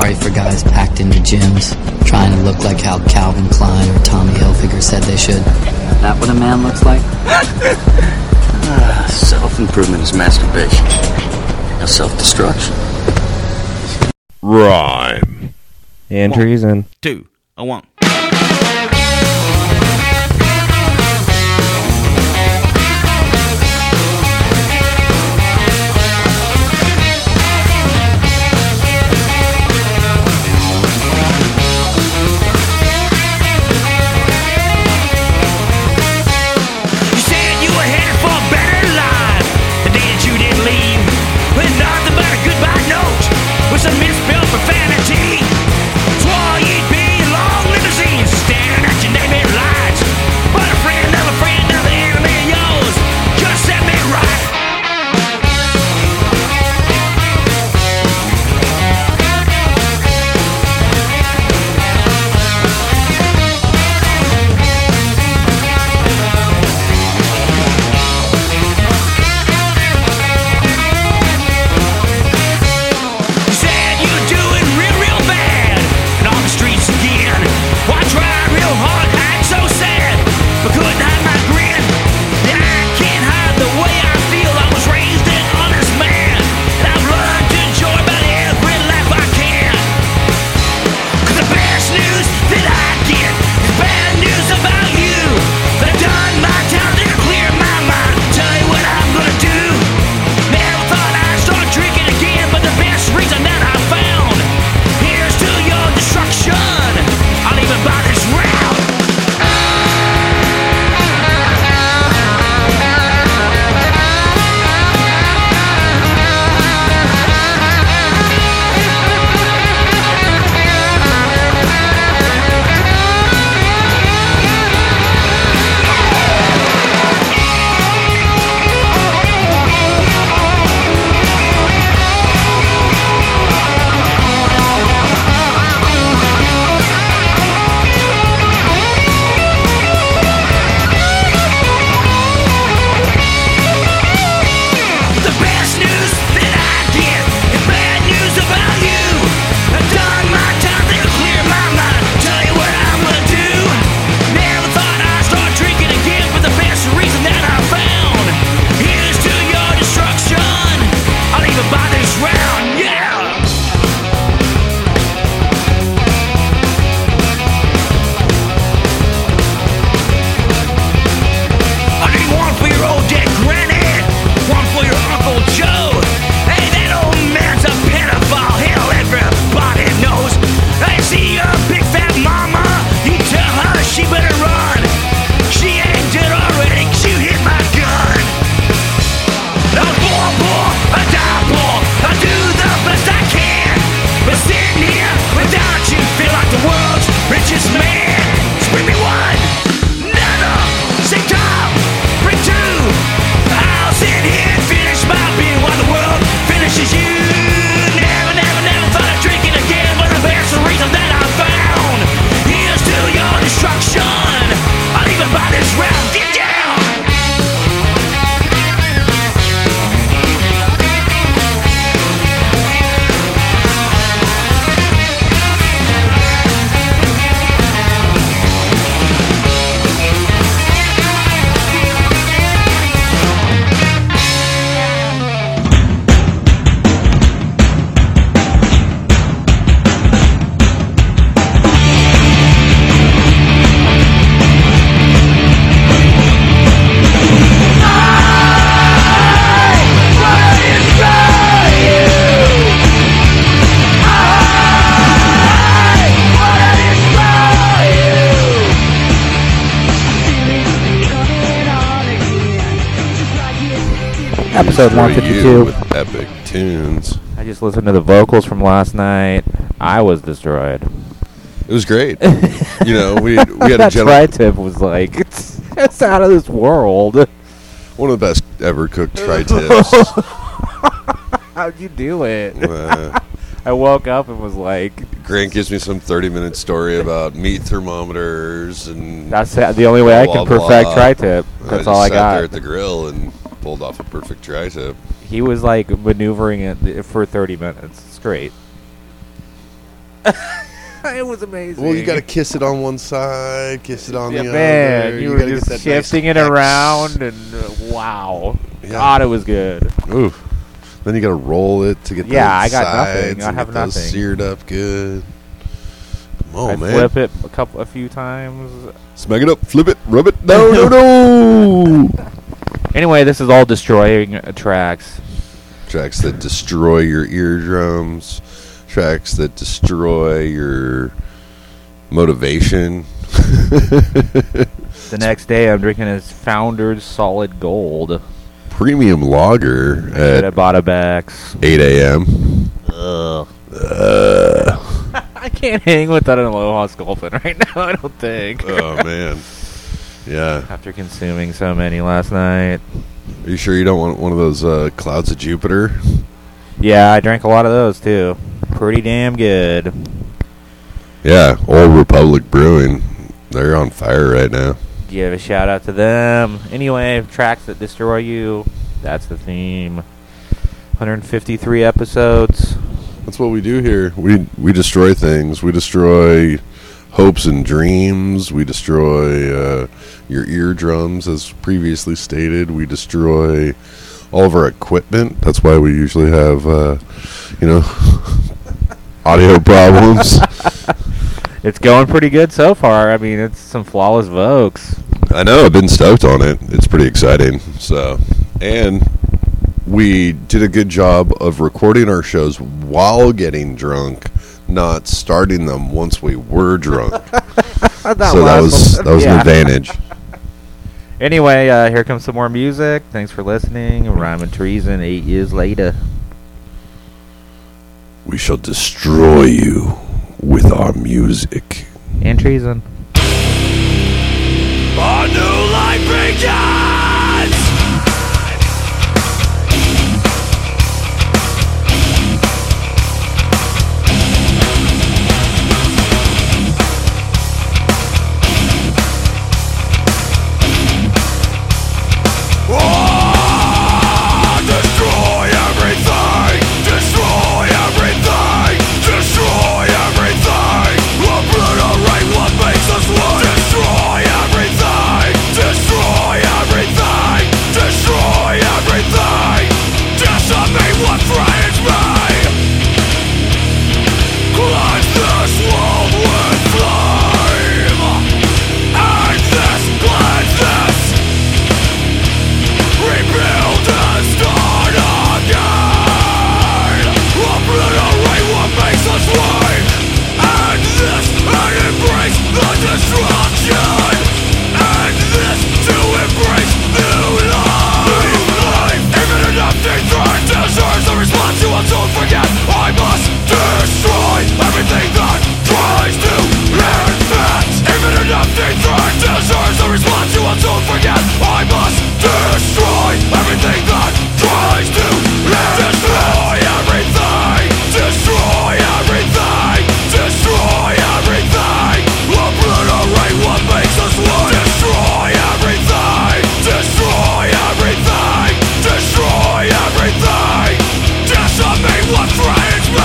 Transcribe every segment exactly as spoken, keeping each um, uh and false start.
sorry for guys packed into gyms, trying to look like how Calvin Klein or Tommy Hilfiger said they should. That what a man looks like? uh, self-improvement is masturbation. Now self-destruction. Rhyme. And treason. Two. A one. Some misspelled profanity. Swore you'd be long limousines staring at your name lights. But a friend of a friend of the enemy of yours just set me right. Episode one fifty-two. With epic tunes. I just listened to the vocals from last night. I was destroyed. It was great. You know, we we had a that gentleman. tri-tip was like, it's, it's out of this world. One of the best ever cooked tri-tips. How'd you do it? Uh, I woke up and was like... Grant gives me some thirty-minute story about meat thermometers and... That's the only way I blah, can blah, perfect blah. tri-tip. That's I all I sat got. there at the grill and pulled off a perfect tri-tip. He was like maneuvering it for thirty minutes. It's great. It was amazing. Well, you got to kiss it on one side, kiss it on yeah, the man, other. you, were gotta just get that nice shifting it X. around, and uh, wow, Yeah. God, it was good. Ooh. Then you got to roll it to get Yeah, the I got sides nothing. I and have get those nothing. seared up good. Come on, I man. flip it a couple, a few times. Smack it up, flip it, rub it. No, no, no. Anyway, this is all destroying uh, tracks. Tracks that destroy your eardrums. Tracks that destroy your motivation. The next day, I'm drinking his Founder's Solid Gold. Premium lager Should have at bought a Bex. eight a.m. Ugh. Uh, I can't hang with that Aloha Sculpin right now, I don't think. oh, man. Yeah. After consuming so many last night. Are you sure you don't want one of those uh, Clouds of Jupiter? Yeah, I drank a lot of those, too. Pretty damn good. Yeah, Old Republic Brewing. They're on fire right now. Give a shout out to them. Anyway, tracks that destroy you. That's the theme. one hundred fifty-three episodes. That's what we do here. We we destroy things. We destroy hopes and dreams. We destroy uh, your eardrums, as previously stated. We destroy all of our equipment. That's why we usually have, uh, you know, audio problems. It's going pretty good so far. I mean, it's some flawless Vokes. I know. I've been stoked on it. It's pretty exciting. So, and we did a good job of recording our shows while getting drunk, not starting them once we were drunk. so that was that was yeah. an advantage. Anyway, uh, here comes some more music. Thanks for listening. Rhyme and Treason, eight years later. We shall destroy you with our music. And Treason. A new life begins! Oh, destroy everything! Destroy everything! Destroy everything! Obliterate what makes us one! Destroy everything! Destroy everything! Destroy everything! Decimate what threatens me! Cleanse this world with flame! And this, cleanse this! Rebuild and start again! Obliterate what makes us right! And this, and embrace the destruction! And this, to embrace new life! New life! Even an empty threat deserves a response you want to forget! I must destroy everything that tries to infect! Even an empty threat deserves a response you want to forget! I must destroy everything that tries to infect! Destroy everything! Destroy everything! Destroy everything! Obliterate what makes us one! Destroy everything! Destroy everything! Destroy everything! Decimate what threatens me!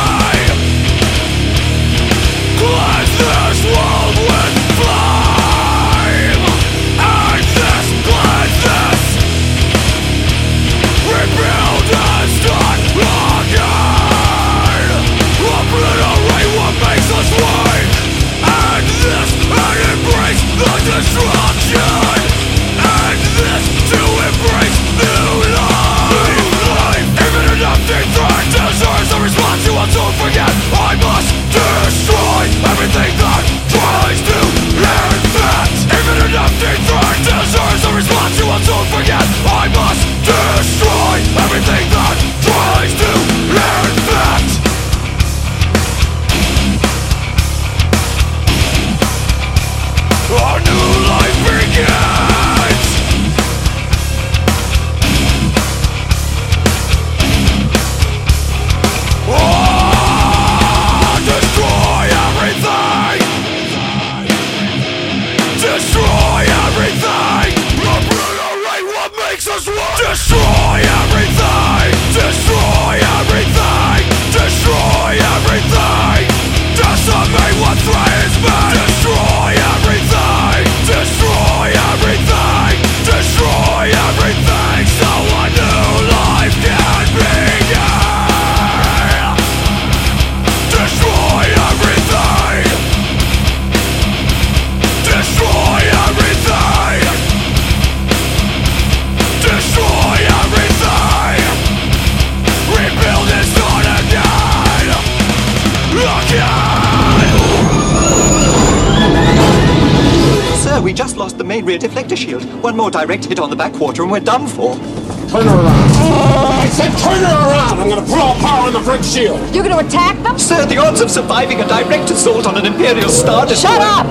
we just lost the main rear deflector shield. One more direct hit on the back quarter and we're done for. Turn her around. I said turn her around! I'm gonna put all power in the front shield! You're gonna attack them? Sir, the odds of surviving a direct assault on an Imperial Star Destroyer... Shut up!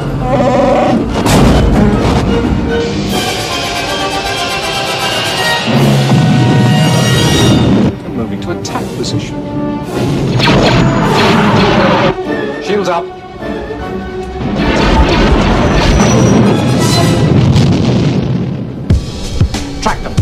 I'm moving to attack position. Shields up. Track them.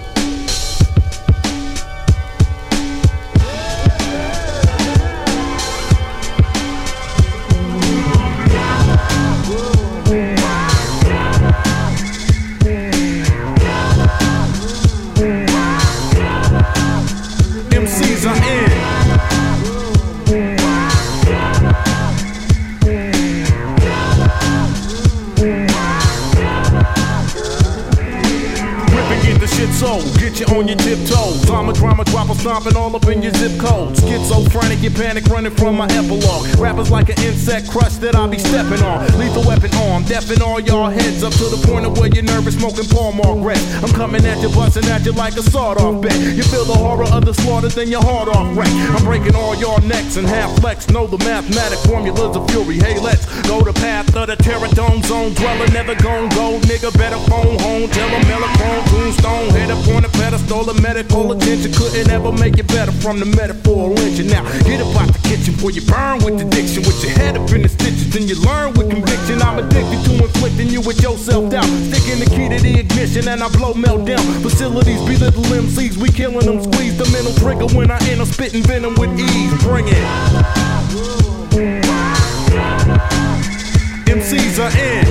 M Cs are in. Soul, get you on your tiptoes. I'm a drama dropper stomping all up in your zip code. Schizophrenic, you panic running from my epilogue. Rappers like an insect crush that I be stepping on. Lethal weapon arm, deafing all y'all heads up to the point of where you're nervous smoking Paul Margaret. I'm coming at you, busting at you like a sawed-off bet. You feel the horror of the slaughter, then your heart off wreck. I'm breaking all y'all necks and half flex. Know the mathematic formulas of fury. Hey, let's go the path of the terradome zone dweller. Never gon' go, nigga, better phone home. Tell them Melachrome, tombstone. Head up on a pedestal of medical attention. Couldn't ever make it better from the metaphor lynching. Now get up out the kitchen before you burn with addiction. With your head up in the stitches, then you learn with conviction. I'm addicted to inflicting you with your self-doubt. Sticking the key to the ignition and I blow meltdown. Facilities belittle M Cs, we killing them. Squeeze the mental trigger when I enter, spitting venom with ease. Bring it. M Cs are in.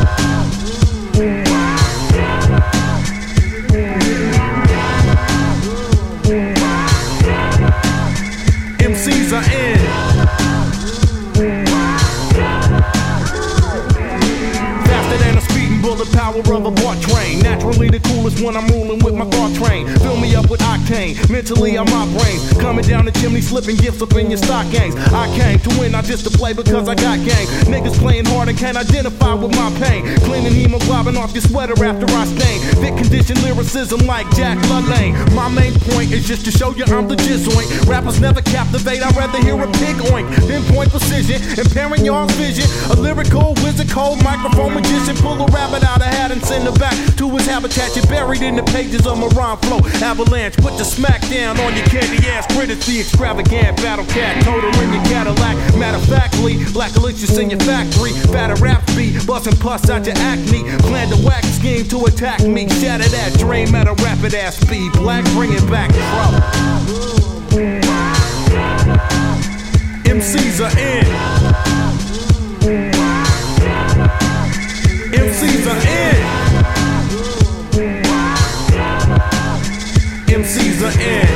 M Cs are in. Faster than a speeding bullet, power of a BART train. Naturally the coolest when I'm ruling with my car train. Fill me up with octane, mentally on my brain. Coming down the chimney, slipping gifts up in your stock gangs. I came to win, not just to play because I got gang. Niggas playing hard and can't identify with my pain. Cleaning hemoglobin off your sweater after I stain. Fit condition lyricism like Jack LaLanne. My main point is just to show you I'm the jizoink. Rappers never captivate, I'd rather hear a pig oink. Pinpoint precision, impairing y'all's vision. A lyrical wizard, cold microphone magician. Pull a rabbit out of hat and send it back to his habitat. You're buried in the pages of my rhyme flow. Avalanche, put the smack down on your candy ass. Critics, the extravagant battle cat. Total in your Cadillac. Matter of factly, black elixir in your factory. Batter rap beat, busting pus out your acne. Plan to whack scheme to attack me. Shatter that dream at a rapid ass speed. Black, bring it back, trouble. M Cs are in. M Cs are in. M Cs are in.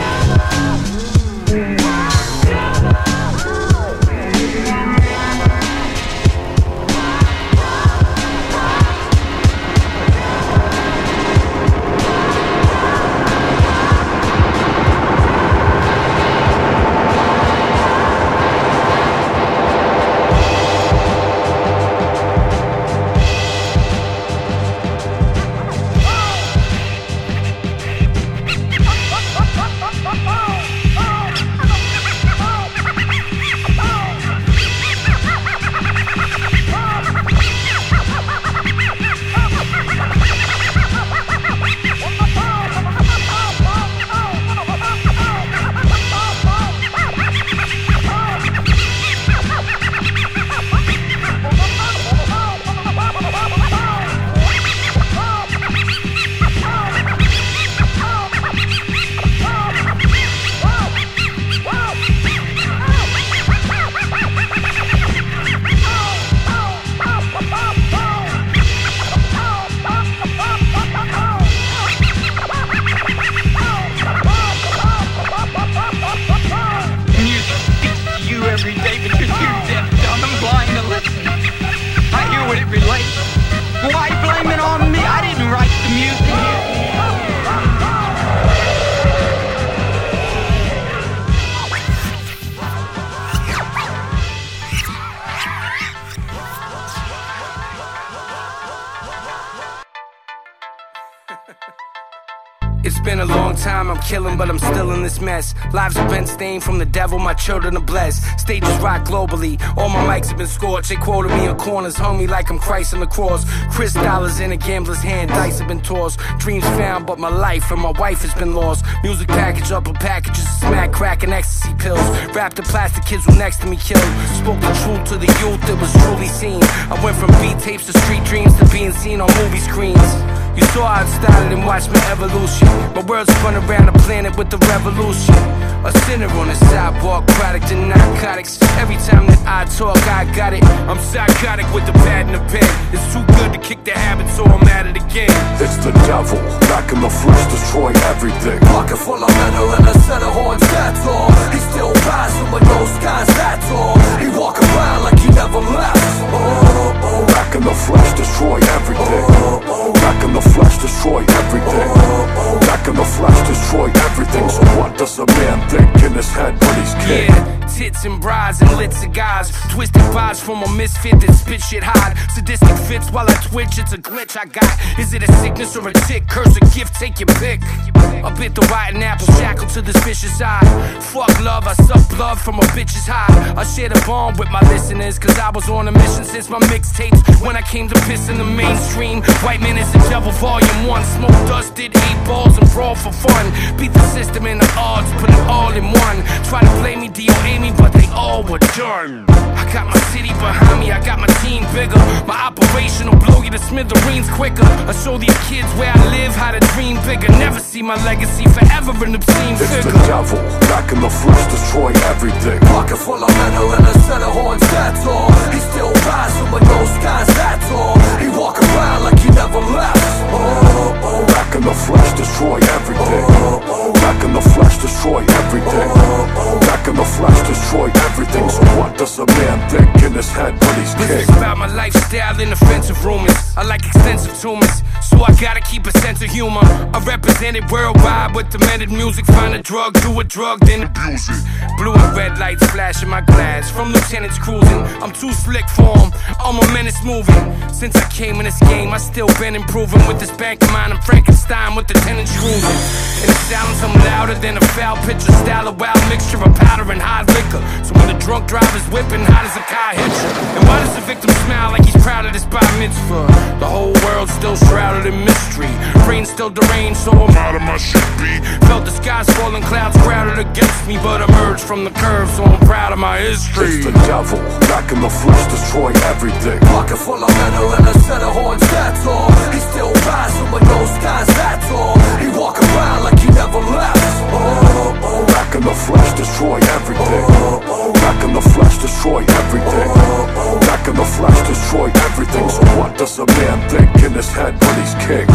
It's been a long time, I'm killing, but I'm still in this mess. Lives have been stained from the devil, my children are blessed. Stages rock globally, all my mics have been scorched. They quoted me in corners, hung me like I'm Christ on the cross. Chris dollars in a gambler's hand, dice have been tossed. Dreams found, but my life and my wife has been lost. Music package up in packages of smack, crack, and ecstasy pills. Wrapped in plastic, kids who next to me killed. Spoke the truth to the youth that was truly seen. I went from beat tapes to street dreams to being seen on movie screens. You saw how it started and watched my evolution. My world's spun around the planet with the revolution. A sinner on the sidewalk, product of narcotics. Every time that I talk, I got it. I'm psychotic with the pad and the pen. It's too good to kick the habit, so I'm at it again. It's the devil, back in the flesh, destroy everything. Pocket full of metal and a set of horns, that's all. He still passing with no skies, that's all. He walk around like he never left. Oh, oh, back in the flesh, destroy everything. Oh, oh, back in the flesh, destroy everything. Oh, oh, back in the flesh, destroy everything. So what does a man think in his head when he's king? Yeah, tits and brides and lit cigars. Twisted vibes from a misfit that spit shit hard. Sadistic fits while I twitch, it's a glitch I got. Is it a sickness or a tick? Curse a gift, take your pick. I bit the rotten apple, shackled to this vicious eye. Fuck love, I suck blood from a bitch's high. I shared a bond with my listeners, cause I was on a mission since my mixtapes. When I came to piss in the mainstream, White Man is the Devil Volume one. Smoke dusted, eight balls and brawl for fun. Beat the system and the odds, put it all in one. Try to play me, D O A me, but they all were done. I got my city behind me, I got my team bigger. My operation will blow you to smithereens quicker. I show these kids where I live, how to dream bigger. Never see my legacy forever an obscene it's figure. It's the devil, back in the flesh, destroy everything. Pocket full of metal and a set of horns, that's all. He still passing with no skies, that's all. He walk around like he never left. Oh, oh, back in the flesh, destroy everything. Oh, oh, back in the flesh, destroy everything. Oh, oh, back in the flesh, destroy everything. So what does a man think in his head when he's king? This is about my lifestyle and offensive rumors. I like extensive tumors, so I gotta keep a sense of humor. I represent it worldwide with demented music. Find a drug, do a drug, then abuse it. Blue and red lights flashing my glass. From lieutenants cruising, I'm too slick for 'em. All my minutes moving. Since I came in this game, I still been improving. With this bank of mine, I'm Frankenstein with the tenants cruising. In the silence, I'm louder than a foul picture. Style of wild mixture of powder and hot liquor. So when the drunk driver's whipping, how does a car hit you? And why does the victim smile like he's proud of this bar mitzvah? The whole world's still shrouded in mystery. Brain still deranged, so I'm out of my shit beat. Felt the skies falling, clouds crowded against me, but emerged from the curve, so I'm proud of my history. It's the devil, back in the flesh, destroy everything. Pocket full of metal and a set of horns, that's all. He still passing with no skies, that's all. He walk around like he never left. Oh, oh, back in the flesh, destroy everything. Oh, oh, back in the flesh, destroy everything. Oh, oh, back in the flesh, destroy everything. So what does a man think in his head when he's king?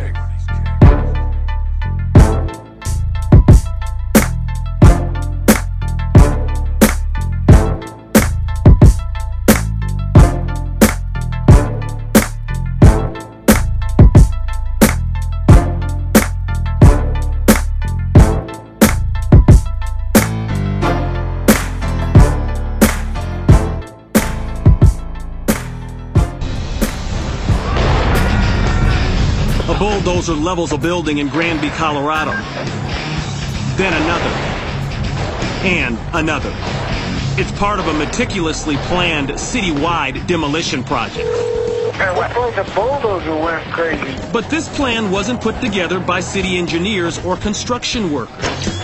A bulldozer levels a building in Granby, Colorado. Then another. And another. It's part of a meticulously planned citywide demolition project. And what was the bulldozer went crazy? But this plan wasn't put together by city engineers or construction workers.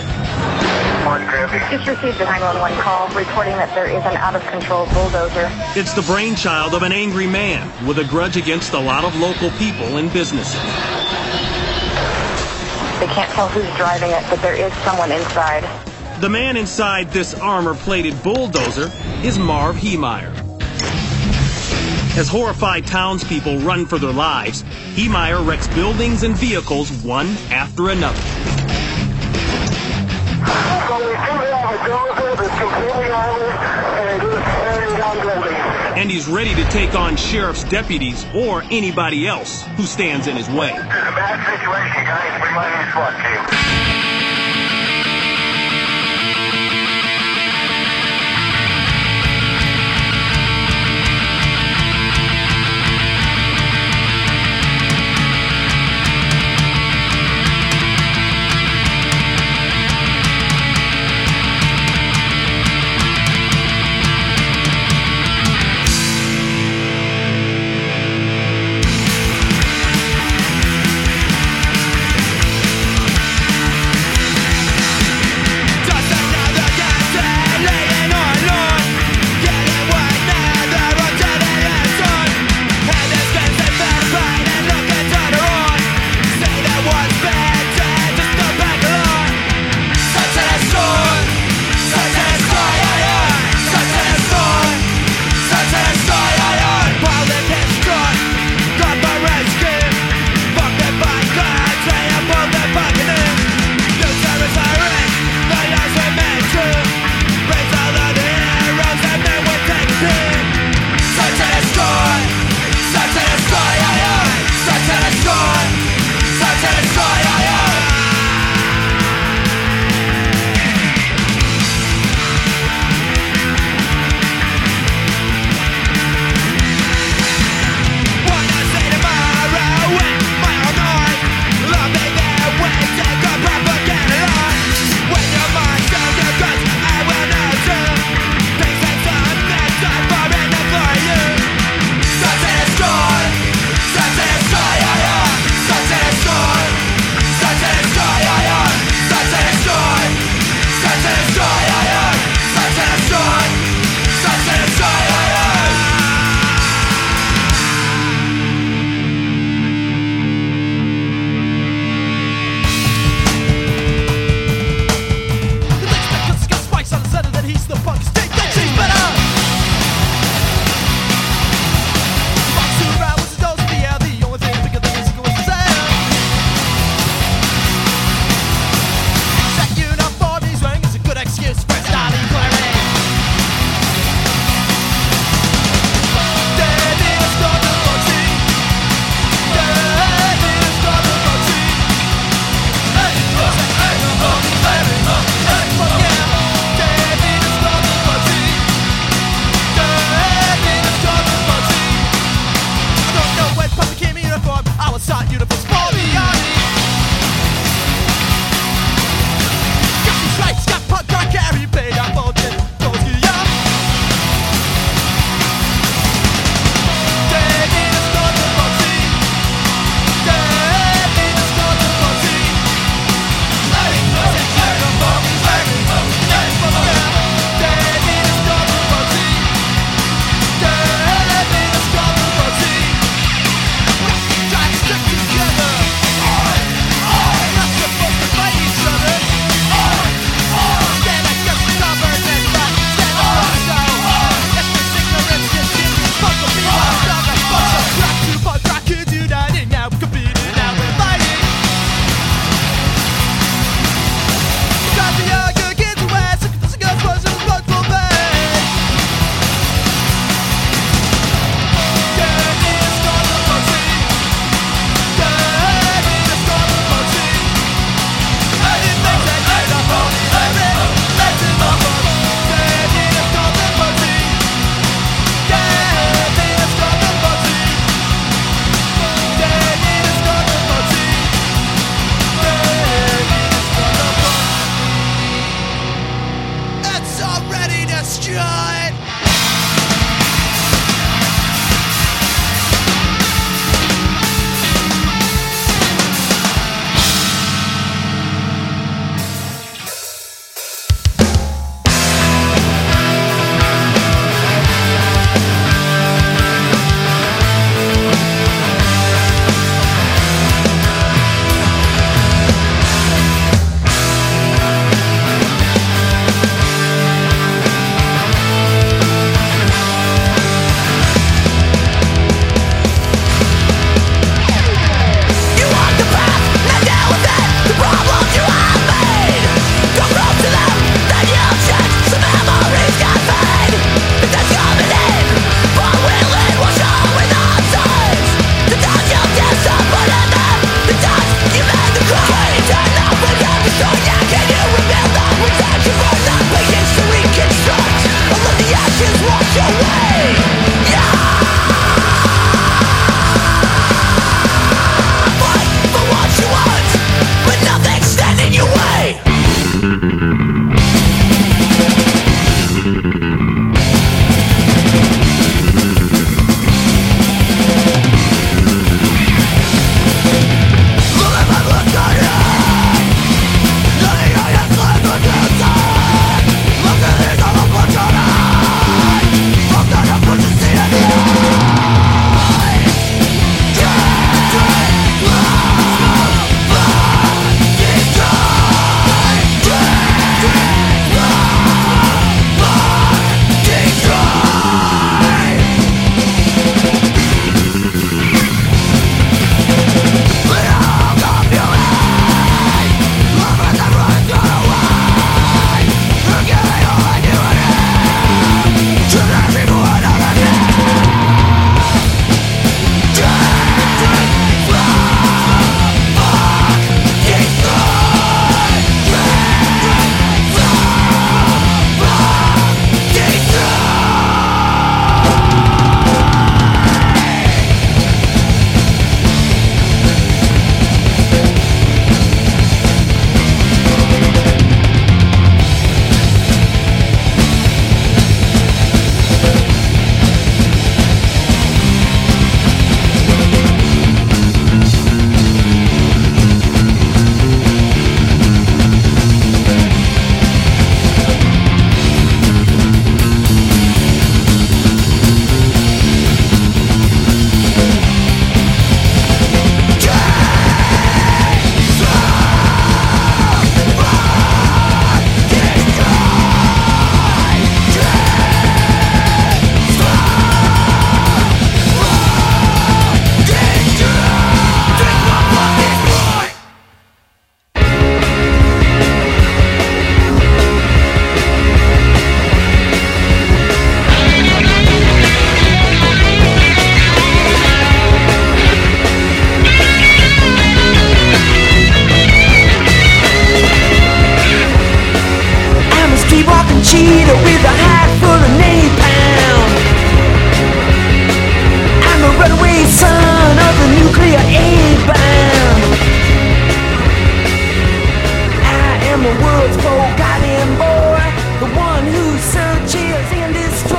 Just received a nine one one call reporting that there is an out-of-control bulldozer. It's the brainchild of an angry man with a grudge against a lot of local people and businesses. They can't tell who's driving it, but there is someone inside. The man inside this armor-plated bulldozer is Marv Heemeyer. As horrified townspeople run for their lives, Heemeyer wrecks buildings and vehicles one after another. So we do have a dozer that's completely armored and it is tearing down buildings. And he's ready to take on sheriff's deputies or anybody else who stands in his way. It's a bad situation, guys. We might need SWAT team. he's the punkest dick that she's better. Walks around with his nose in the air, the only thing bigger than his ego is his hair. That uniform he's wearing is a good excuse for starting glaring. I was taught uniforms for the army. Got these stripes, got punk rock carry, paid out for ten goes to ya. David is not the party. David is not the party. David is not the party. David is not the party. David is not the party. Stick together. We're not supposed to fight each other. Stand against the stubborn and back. Stand up for yourself. If this ignorance gets in, fuck the people out of the bunch of crap. Two punk rock kids uniting now, competing now, we're fighting. Got the younger kids who wear sick of the cigars, boys, and the blood will pay. It's already destroyed.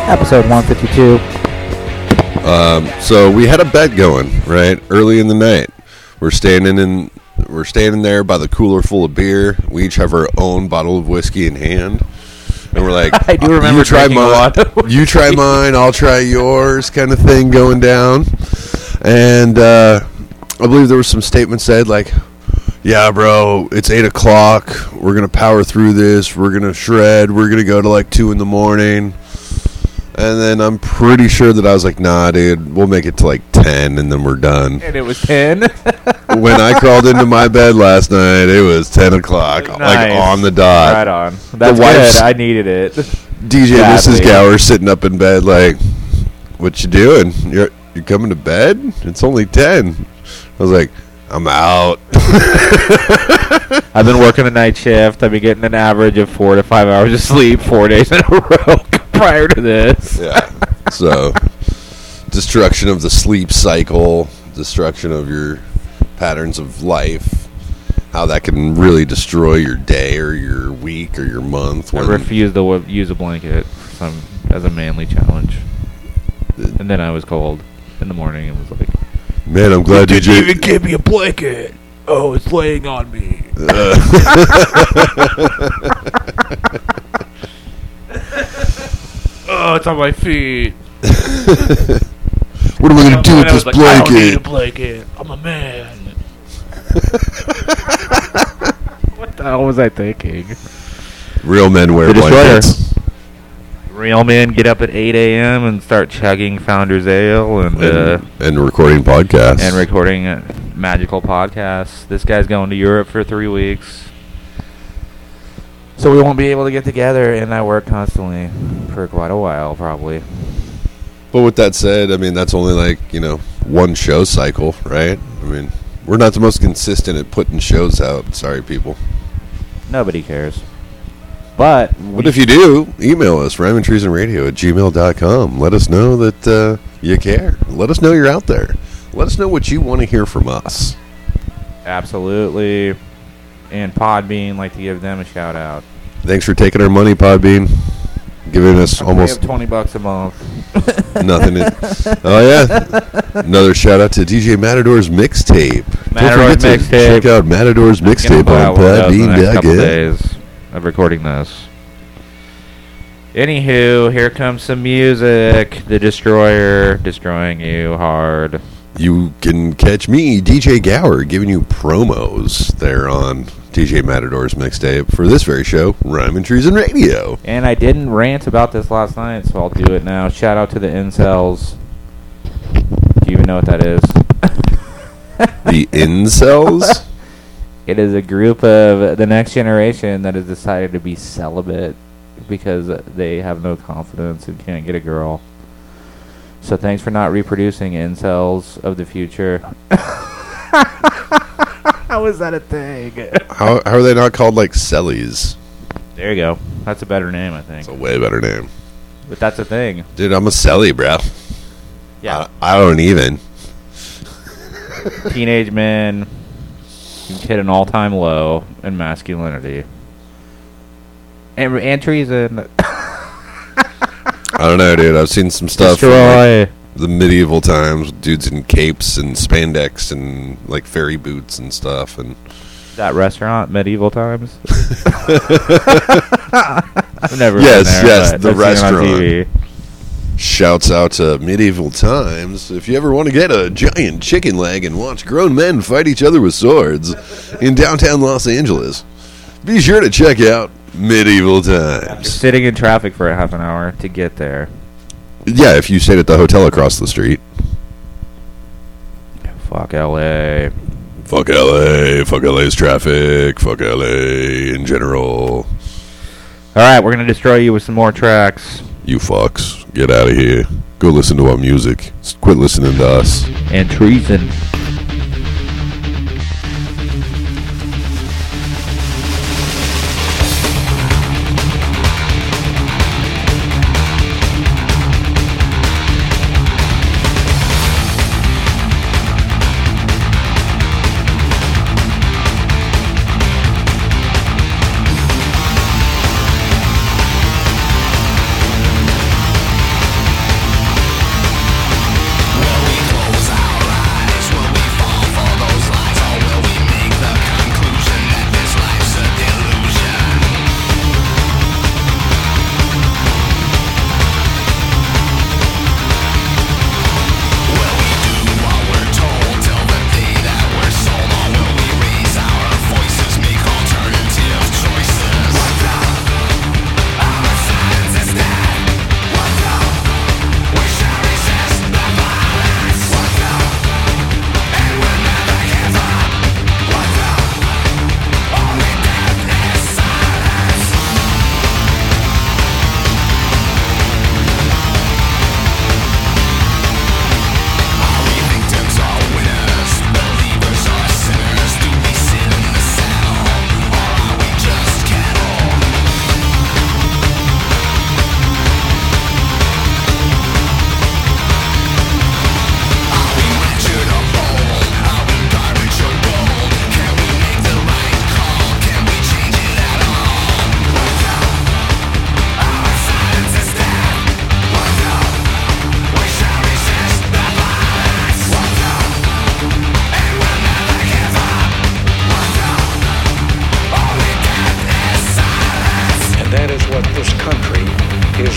Episode one fifty-two. Um, so we had a bet going, right? Early in the night. We're standing in we're standing there by the cooler full of beer. We each have our own bottle of whiskey in hand. And we're like, I do remember you try drinking a mine, lot of you try mine, I'll try yours, kind of thing going down. And uh, I believe there was some statement said like, yeah, bro, it's eight o'clock. We're going to power through this. We're going to shred. We're going to go to like two in the morning. And then I'm pretty sure that I was like, nah, dude, we'll make it to like ten and then we're done. And it was ten? When I crawled into my bed last night, it was ten o'clock, Nice. like on the dot. Right on. That's the wife's, good. I needed it. D J Badly. Missus Gower sitting up in bed like, what you doing? You're, you coming to bed? It's only ten. I was like, I'm out. I've been working the night shift. I've been getting an average of four to five hours of sleep four days in a row prior to this. Yeah. So, destruction of the sleep cycle, destruction of your patterns of life, how that can really destroy your day or your week or your month. I when- refused to w- use a blanket some, as a manly challenge. And then I was cold in the morning and was like, Man, I'm glad you you didn't did. even give me a blanket. Oh, it's laying on me. Uh. Oh, it's on my feet. What am I going to do with I this was like, I don't need a blanket? blanket. I'm a man. What the hell was I thinking? Real men wear The Destroyer. blankets. Real men get up at eight a.m. and start chugging Founder's Ale and uh, And, and recording podcasts. and recording uh, magical podcasts. This guy's going to Europe for three weeks. So we won't be able to get together, and I work constantly for quite a while, probably. But with that said, I mean, that's only like, you know, one show cycle, right? I mean, we're not the most consistent at putting shows out. Sorry, people. Nobody cares. But But if you do, email us, rhyme and treason radio at gmail dot com. Let us know that uh, you care. Let us know you're out there. Let us know what you want to hear from us. Absolutely. And Podbean, like to give them a shout out. Thanks for taking our money, Podbean. Giving us almost twenty bucks a month. nothing. To, oh, yeah. Another shout out to D J Matador's Mixtape. Matador's Don't forget to Mixtape. check out Matador's I'm gonna Mixtape put out on one of those in the next couple Podbean. days of recording this. Anywho, here comes some music. The Destroyer destroying you hard. You can catch me, D J Gower, giving you promos there on D J Matador's Mixtape for this very show, Rhyme and Treason Radio. And I didn't rant about this last night, so I'll do it now. Shout out to the incels. Do you even know what that is? The incels? It is a group of the next generation that has decided to be celibate because they have no confidence and can't get a girl. So thanks for not reproducing, incels of the future. How is that a thing? How, how are they not called like Cellies? There you go. That's a better name, I think. It's a way better name. But that's a thing. Dude, I'm a Celly, bro. Yeah. I, I don't even. Teenage men hit an all-time low in masculinity. And, and treason. I don't know, dude. I've seen some stuff from Destroy. like, the medieval times, dudes in capes and spandex and like fairy boots and stuff. And That restaurant, medieval times. I've never yes, been there, yes, but the I've seen it on restaurant. T V. Shouts out to medieval times. If you ever want to get a giant chicken leg and watch grown men fight each other with swords in downtown Los Angeles, be sure to check out medieval times. Sitting in traffic for a half an hour to get there. Yeah, if you stayed at the hotel across the street. Fuck L A. Fuck L A. Fuck L A's traffic. Fuck L A in general. All right, we're going to destroy you with some more tracks. You fucks. Get out of here. Go listen to our music. S- Quit listening to us. And treason. We'll be right back.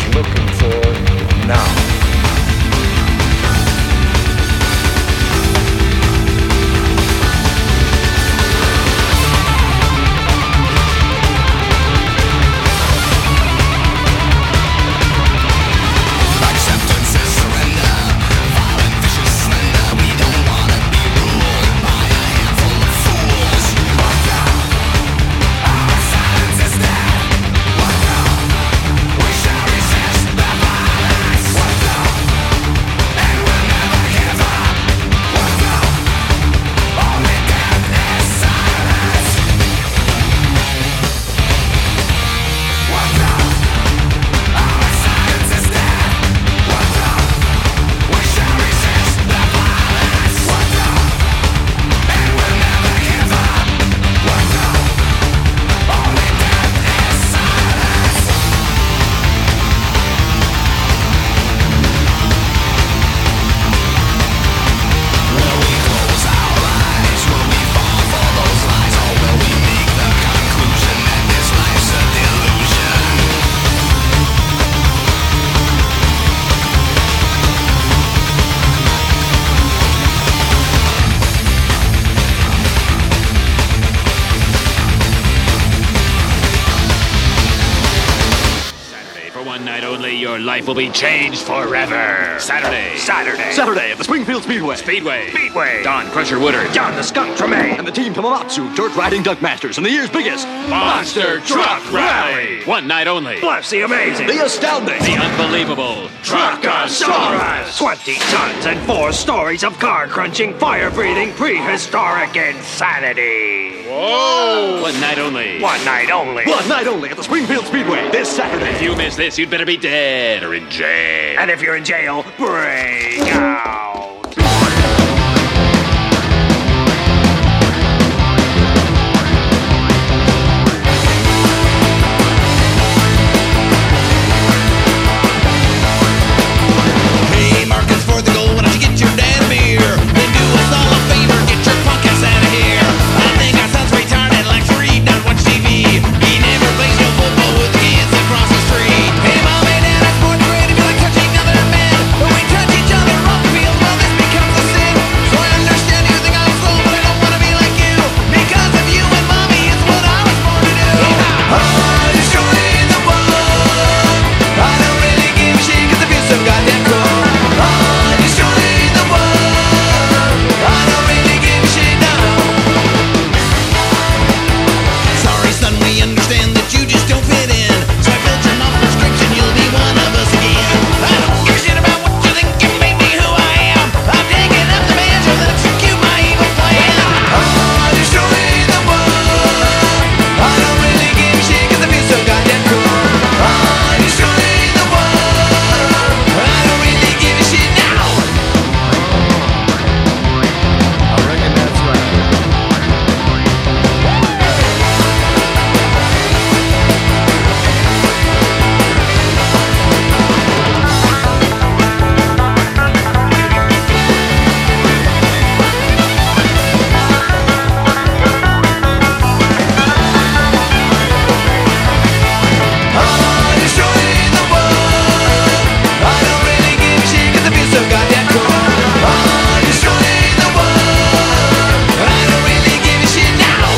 looking for now. Life will be changed forever. Saturday. Saturday. Saturday at the Springfield Speedway. Speedway. Speedway. Don Crusher Woodard. John the Skunk Tremaine. And the Team Tomomatsu Dirt Riding Duck Masters and the year's biggest Monster Truck Rally. One night only. Plus the amazing, the astounding, the unbelievable Truckosaurus. twenty tons and four stories of car-crunching, fire-breathing, prehistoric insanity. Whoa. One night only. One night only. One night only at the Springfield Speedway this Saturday. If you miss this, you'd better be dead or in jail. And if you're in jail, break out. Hey, Marcus, for the goal, why don't you get your dad a beer? Then do us all a favor, get your punk ass out of here. I think our son's retarded, likes to read, not watch T V. He never plays no football with the kids across the street. Hey, mom and dad, I fourth grade, if you like touching other men, but we touch each other off the field, well, this becomes a sin. So I understand you think I'm slow, but I don't want to be like you. Because of you and mommy is what I was born to do. I'm destroying the world. I don't really give a shit cause I feel so goddamn cool. I'm destroying the world. I don't really give a shit now. Sorry son, we understand that you just don't fit in. So I built your mom prescription, you'll be one of us again. I don't give a shit about what you think, you made me who I am. I'm taking up the banjo that execute my evil plan. I'm destroying the world. I don't really give a shit cause I feel so goddamn cool. I'm destroying the world. I don't really give a shit now. I reckon that's right. I'm destroying the world. I don't really give a shit cause I feel so goddamn cool. I'm destroying the world. I don't really give a shit now.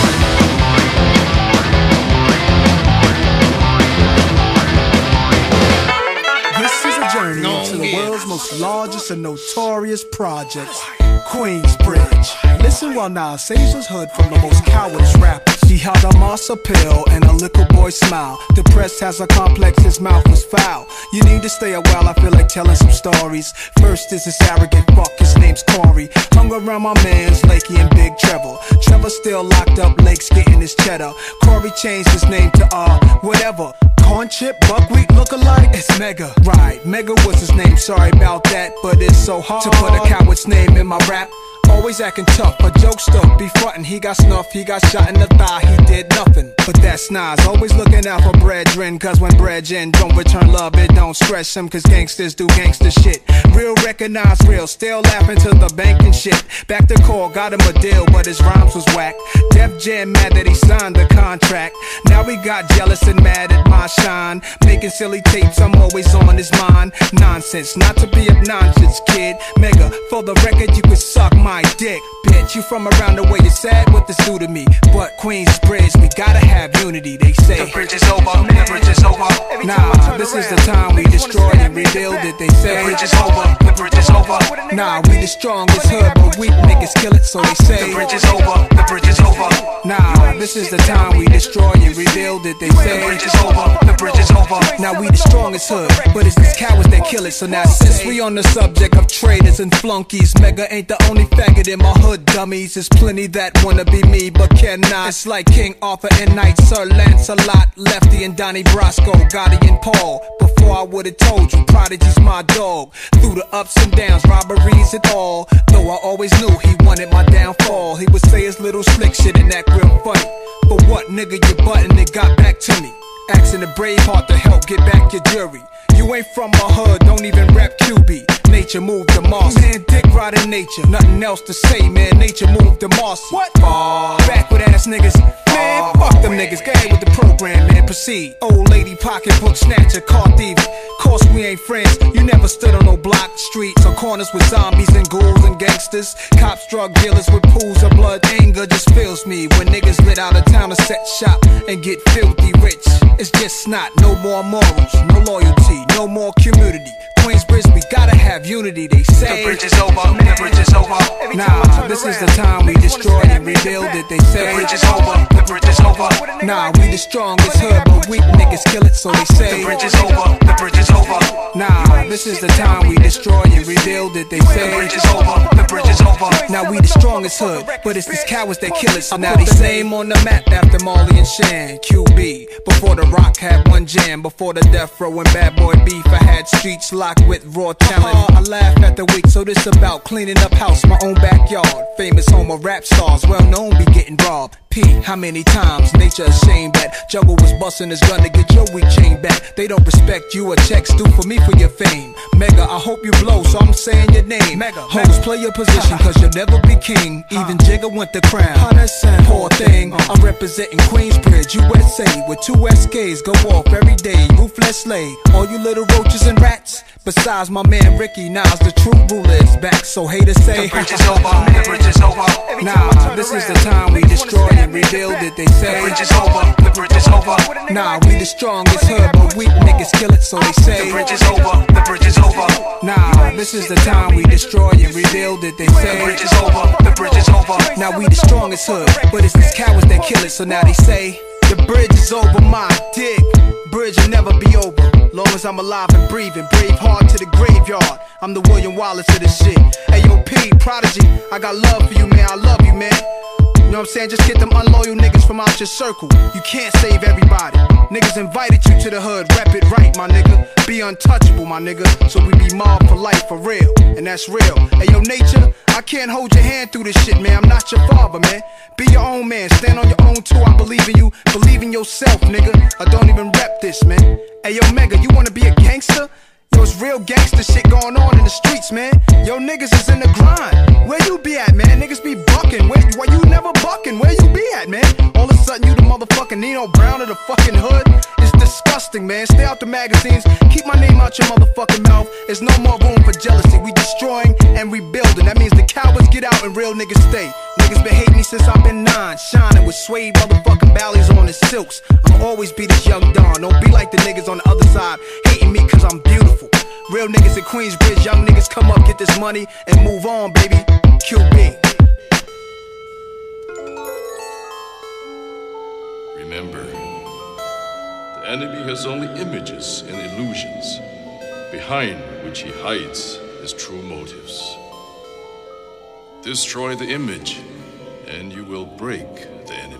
This is a journey into the world's most largest and notorious project, Queensbridge. Listen while Nas saves his hood from the most cowardice rappers. He held a monster pill and a little boy smile. Depressed has a complex, his mouth was foul. You need to stay a while, I feel like telling some stories. First is this arrogant fuck, his name's Corey. Hung around my mans, Lakey and Big Trevor. Trevor still locked up, Lake's getting his cheddar. Corey changed his name to uh, whatever. Corn chip, buckwheat look alike, it's Mega. Right, Mega was his name, sorry about that, but it's so hard to put a coward's name in my rap. Always acting tough, a joke stuff, be frontin'. He got snuffed, he got shot in the thigh, he did nothing. But that's Nas, always looking out for brethren. Cause when brethren don't return love, it don't stress him. Cause gangsters do gangster shit. Real recognize real, still laughing to the bank and shit. Back to core, got him a deal, but his rhymes was whack. Def Jam mad that he signed the contract. Now he got jealous and mad at my shine. Making silly tapes, I'm always on his mind. Nonsense, not to be obnoxious, kid. Mega, for the record, you could suck my dick. Bitch, you from around the way, you're sad what this do to me. But Queensbridge, we gotta have unity, they say. The bridge is over, the bridge is over. Nah, this is the time we destroy and rebuild it, they say. The bridge is over, the bridge is over. Nah, we the strongest hood, but weak niggas kill it, so they say. The bridge is over, the bridge is over. Nah, this is the time we destroy and rebuild it, they say. The bridge is over, the bridge is over. Now we the strongest hood, but it's these cowards that kill it. So now since we on the subject of traitors and flunkies, Mega ain't the only faggot in my hood, dummies. There's plenty that wanna be me, but cannot. It's like King Arthur and Knight Sir Lancelot, Lefty and Donnie Brasco, Gotti and Paul. Before I would've told you, Prodigy's my dog. Through the ups and downs, robberies and all. Though I always knew he wanted my downfall. He would say his little slick shit and act real funny. For what, nigga, you button, it got back to me. Asking the brave heart to help get back your jury. You ain't from my hood, don't even rap Q B. Nature moved to Mars. Man, dick riding nature. Nothing else to say, man. Nature moved to Mars. What? Uh, Backward ass niggas. Man, uh, fuck them niggas. Go ahead with the program, man. Proceed. Old lady pocketbook snatcher, car thief. Course we ain't friends. You never stood on no block, streets, or corners with zombies and ghouls and gangsters. Cops, drug dealers with pools of blood. Anger just fills me when niggas lit out of town to set shop and get filthy rich. It's just not. No more morals, no loyalty, no more community. Queensbridge, we gotta have unity, they say. The bridge is over, the bridge is over. Nah, this is the time we destroy and rebuild it, they say. The bridge is over, the bridge is over. Nah, we the strongest hood, but weak niggas kill it, so they say. The bridge is over, the bridge is over. Nah, this is the time we destroy and rebuild it, they say. The bridge is over, the bridge is over. Now we the strongest hood, but it's these cowards that kill it, so now they say. Name on the map after Marley and Shan, Q B. Before the Rock had one jam, before the Death Row and Bad Boy Beef, I had streets locked with raw talent. Uh, I laugh at the weak, so this about cleaning up house, my own backyard. Famous home of rap stars, well known be getting robbed. P, how many times nature ashamed that Juggle was busting his gun to get your weak chain back. They don't respect you, a check's due for me for your fame. Mega, I hope you blow, so I'm saying your name. Mega, hoes, play your position, cause you'll never be king. Even Jigga went the crown. Poor thing, I'm representing Queensbridge, U S A, with two S Ks go off every day. Ruthless slay, all you little roaches and rats. Besides my man Ricky, now's the true ruler is back, so haters say. The bridge is over, the bridge is over. Nah, this is the time we destroy and rebuild it, they say. The bridge is over, the bridge is over. Nah, we the strongest hood, but weak niggas kill it, so they say. The bridge is over, the bridge is over. Nah, this is the time we destroy and rebuild it, they say. The bridge is over, the bridge is over. Now we the strongest hood, but it's these cowards that kill it, so now they say. The bridge is over my dick. Bridge will never be over. Long as I'm alive and breathing. Brave hard to the graveyard. I'm the William Wallace of this shit. Hey yo P, Prodigy, I got love for you, man. I love you, man. You know what I'm saying? Just get them unloyal niggas from out your circle. You can't save everybody. Niggas invited you to the hood. Rep it right, my nigga. Be untouchable, my nigga. So we be mobbed for life, for real. And that's real. Hey yo Nature, I can't hold your hand through this shit, man. I'm not your father, man. Be your own man. Stand on your own too. I believe in you. Believe in yourself, nigga. I don't even rep this, man. Hey yo Mega, you wanna be a gangster? Yo, it's real gangster shit going on in the streets, man. Yo, niggas is in the grind. Where you be at, man? Niggas be bucking. Where, where you never bucking? Where you be at, man? All of a sudden, you the motherfucking Nino Brown of the fucking hood. It's disgusting, man. Stay out the magazines. Keep my name out your motherfucking mouth. There's no more room for jealousy. We destroying and rebuilding. That means the cowards get out and real niggas stay. Niggas been hating me since I've been nine. Shining with suede motherfucking ballies on his silks. I'ma always be this young Don. Don't be like the niggas on the other side hating me cause I'm beautiful. Real niggas in Queensbridge, young niggas come up, get this money, and move on, baby. Q B. Remember, the enemy has only images and illusions, behind which he hides his true motives. Destroy the image, and you will break the enemy.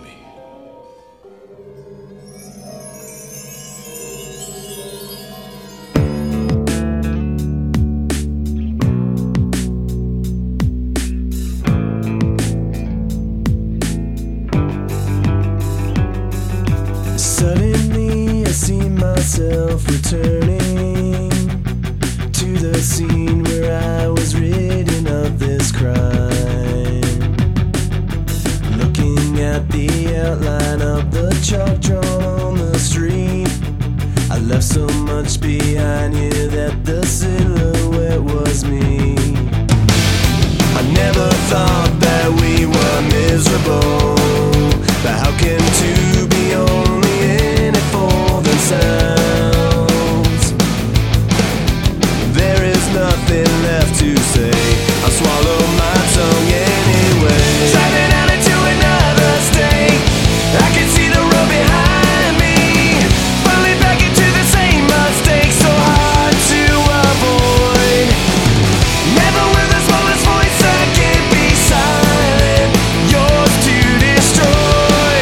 nothing left to say. I'll swallow my tongue anyway. Driving out into another state, I can see the road behind me. Finally back into the same mistake, so hard to avoid. Never with the smallest voice, I can't be silent. Yours to destroy.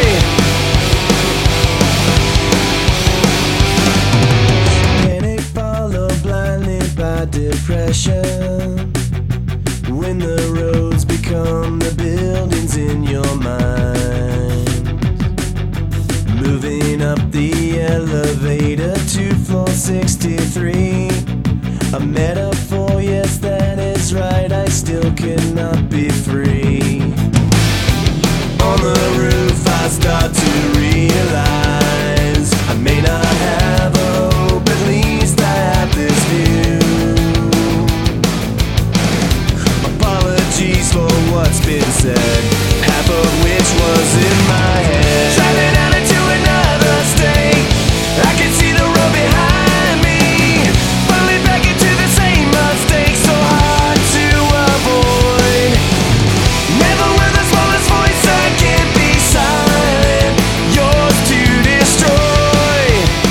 Panic followed blindly by depression. When the roads become the buildings in your mind. Moving up the elevator to floor sixty-three. A metaphor, yes, that is right. I still cannot be free. On the roof, I start to realize I may not have a hope, at least I have this view. Apologies for what's been said, half of which was in my head. Driving out into another state, I can see the road behind me. Finally back into the same mistake, so hard to avoid. Never with the smallest voice, I can't be silent. Yours to destroy.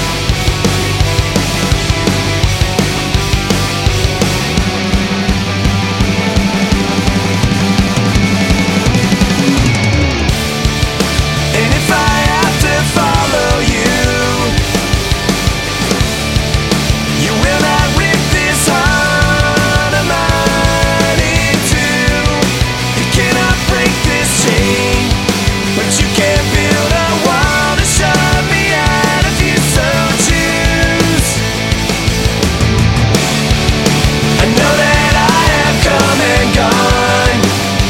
And if I have to follow you, you will not rip this heart of mine in two. You cannot break this chain, but you can build a wall to shut me out if you so choose. I know that I have come and gone,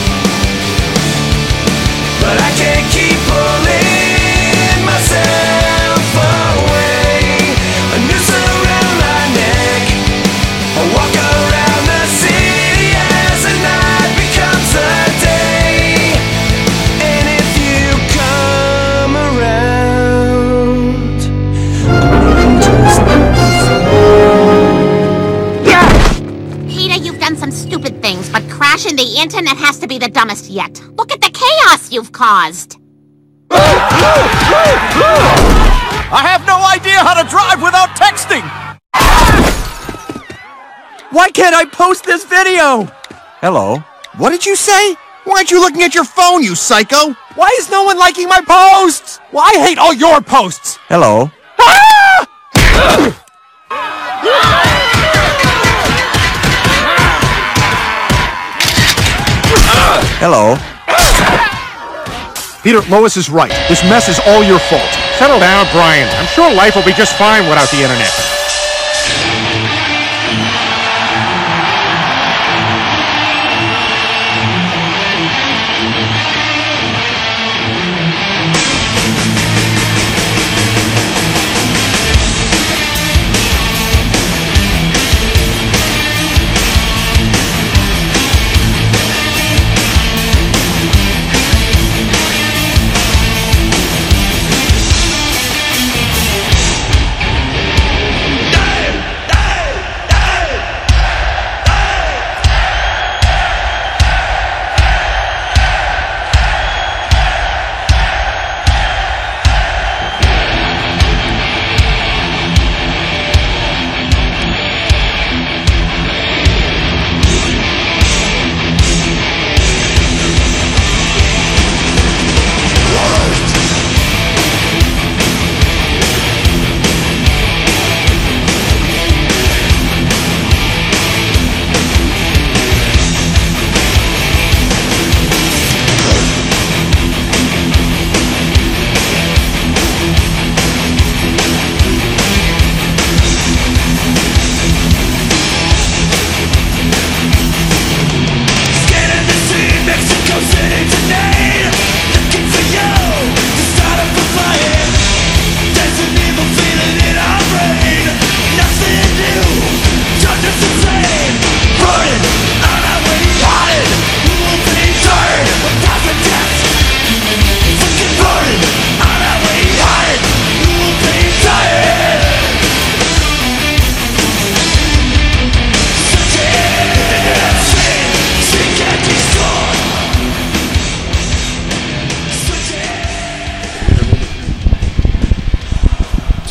but I can't keep pulling myself away. A noose around my neck, I walk around the city as the night becomes a day. And if you come around, I'm just Peter, you've done some stupid things, but crashing the internet has to be the dumbest yet. Look at the chaos you've caused. I have no idea how to drive without texting! Why can't I post this video? Hello? What did you say? Why aren't you looking at your phone, you psycho? Why is no one liking my posts? Well, I hate all your posts! Hello? Hello? Peter, Lois is right. This mess is all your fault. Settle down, Brian. I'm sure life will be just fine without the internet.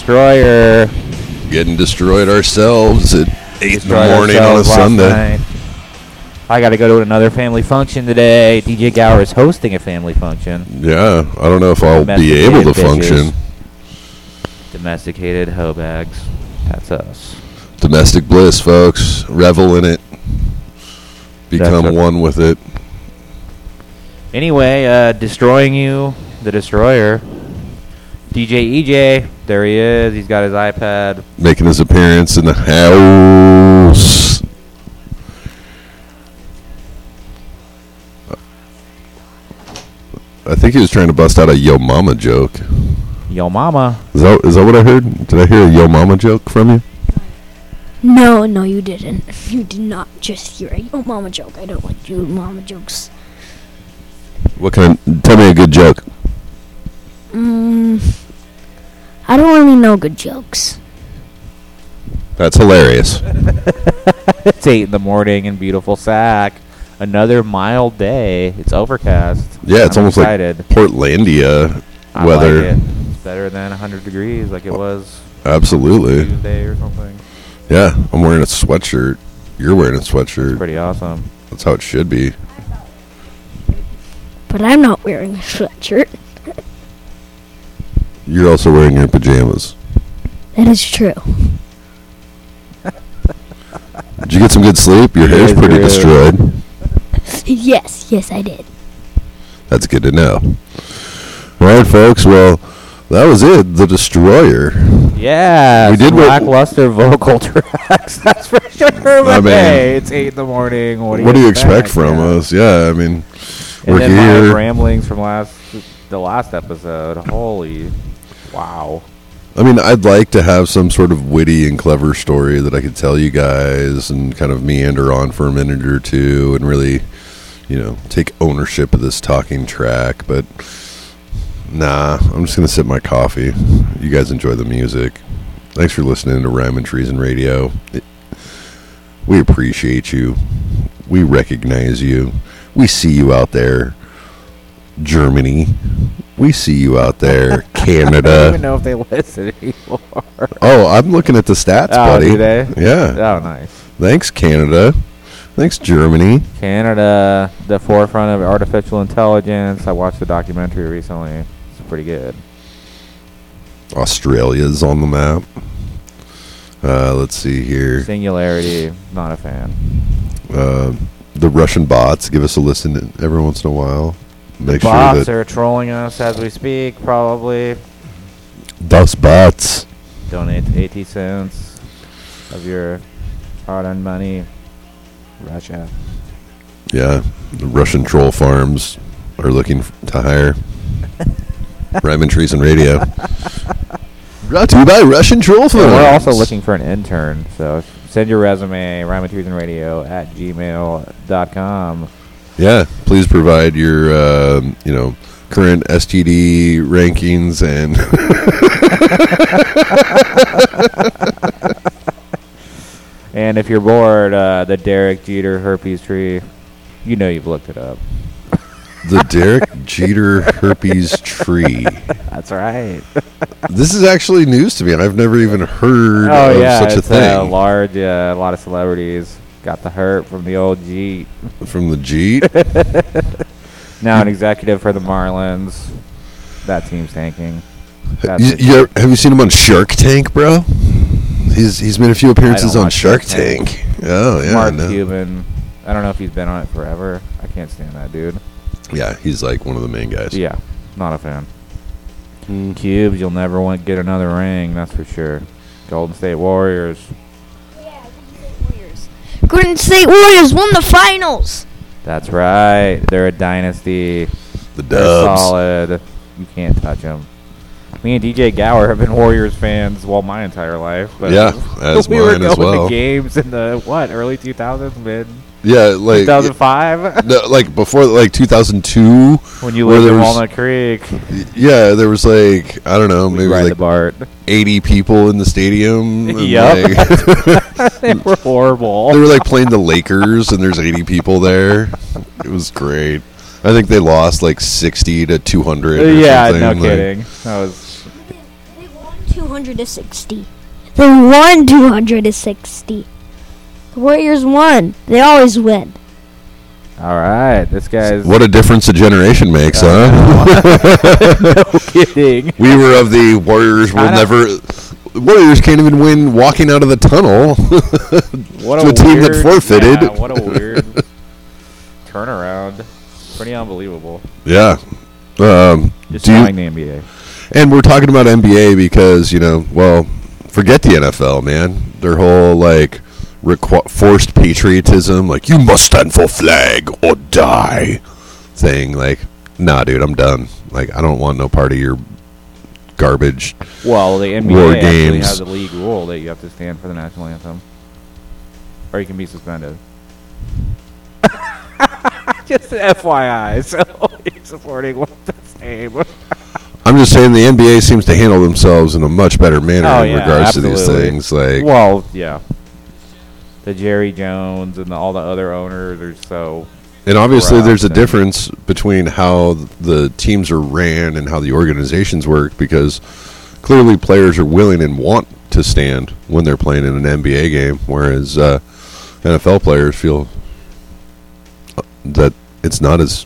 Destroyer. Getting destroyed ourselves at eight in the Destroyed morning on a ourselves last Sunday. night. I got to go to another family function today. D J Gower is hosting a family function. Yeah, I don't know if I'll be able to Domesticated function. bitches. Domesticated hoe bags. That's us. Domestic bliss, folks. Revel in it. Become That's a- one with it. Anyway, uh, destroying you, the destroyer. D J E J, there he is. He's got his iPad. Making his appearance in the house. I think he was trying to bust out a Yo Mama joke. Yo Mama. Is that, is that what I heard? Did I hear a Yo Mama joke from you? No, no, you didn't. You did not just hear a Yo Mama joke. I don't like Yo Mama jokes. What kind of, tell me a good joke. Mm, I don't really know good jokes. That's hilarious. It's eight in the morning in beautiful Sac. Another mild day. It's overcast. Yeah, it's I'm almost excited. like Portlandia I weather. like it. It's better than one hundred degrees like it was Absolutely. Tuesday or something. Yeah, I'm wearing a sweatshirt. You're wearing a sweatshirt. Pretty awesome. That's how it should be. But I'm not wearing a sweatshirt. You're also wearing your pajamas. That is true. Did you get some good sleep? Your hair's Yes, pretty it is. destroyed. Yes, yes, I did. That's good to know. All right, folks. Well, that was it. The Destroyer. Yeah, We some did what- lackluster vocal tracks. That's for sure. But I mean, hey, it's eight in the morning. What do you, What do you expect from yeah. us? Yeah, I mean, And we're then my here. ramblings from last the last episode. Holy, wow. I mean, I'd like to have some sort of witty and clever story that I could tell you guys and kind of meander on for a minute or two and really, you know, take ownership of this talking track. But nah, I'm just going to sip my coffee. You guys enjoy the music. Thanks for listening to Rhyme and Treason Radio. It, we appreciate you. We recognize you. We see you out there, Germany. We see you out there, Canada. I don't even know if they listen anymore. Oh, I'm looking at the stats, Oh, buddy. do they? Yeah. Oh, nice. Thanks, Canada. Thanks, Germany. Canada, the forefront of artificial intelligence. I watched the documentary recently. It's pretty good. Australia's on the map. Uh, let's see here. Singularity, not a fan. Uh, the Russian bots give us a listen every once in a while. Make the bots sure that are trolling us as we speak, probably. those bots. Donate eighty cents of your hard-earned money. Russia. Yeah, the Russian troll farms are looking f- to hire Rhyme and Treason Radio. Brought to you by Russian troll farms. And we're also looking for an intern, so send your resume, rhyme and treason radio at gmail dot com. Yeah, please provide your, uh, you know, current S T D rankings and And if you're bored, uh, the Derek Jeter herpes tree, you know you've looked it up. the Derek Jeter herpes tree. That's right. This is actually news to me. I've never even heard Oh of yeah, such a it's thing. uh, large. Yeah, a lot of celebrities got the herp from the old Jeet. From the Jeet. Now an executive for the Marlins. That team's tanking. That's You, for you sure. ever- have you seen him on Shark Tank, bro? He's he's made a few appearances I don't on watch Shark Shark Tank. Tank. Oh yeah, Mark I know. Cuban. I don't know if he's been on it forever. I can't stand that dude. Yeah, he's like one of the main guys. Yeah, not a fan. Cubes, you'll never want to get another ring, that's for sure. Golden State Warriors. Golden State Warriors won the finals. That's right. They're a dynasty. The They're Dubs. solid. You can't touch them. Me and D J Gower have been Warriors fans, well, my entire life. But Yeah, as we were mine as going well. to games in the, what, early two thousands, mid Yeah, like two thousand five? No, like before, like two thousand two, When you where lived there in was- Walnut Creek. Yeah, there was like I don't know, maybe ride like the BART. eighty people in the stadium. and, Yep. like- They were horrible. They were like playing the Lakers, and there's eighty people there. It was great. I think they lost like sixty to two hundred. Yeah, something. no like- kidding. That was two hundred sixty. They won two hundred sixty. The Warriors won. They always win. All right, this guy's... What a difference a generation makes, Uh, huh? No kidding. We were of the Warriors will Kinda- never... Warriors can't even win walking out of the tunnel What to a a team weird, that forfeited. Yeah, what a weird turnaround. Pretty unbelievable. Yeah. Um, Just do you- like the N B A. And we're talking about N B A because, you know, well, forget the N F L, man. Their whole, like, requ- forced patriotism, like, you must stand for flag or die thing. Like, nah, dude, I'm done. Like, I don't want no part of your garbage Well, the N B A war actually games. has a league rule that you have to stand for the national anthem. Or you can be suspended. Just F Y I, so you're supporting what's the same. I'm just saying the N B A seems to handle themselves in a much better manner Oh, in yeah, regards to these absolutely. things. Like, well, yeah. The Jerry Jones and the, all the other owners are so... and obviously corrupt there's a and- difference between how the teams are ran and how the organizations work, because clearly players are willing and want to stand when they're playing in an N B A game, whereas uh, N F L players feel that it's not as...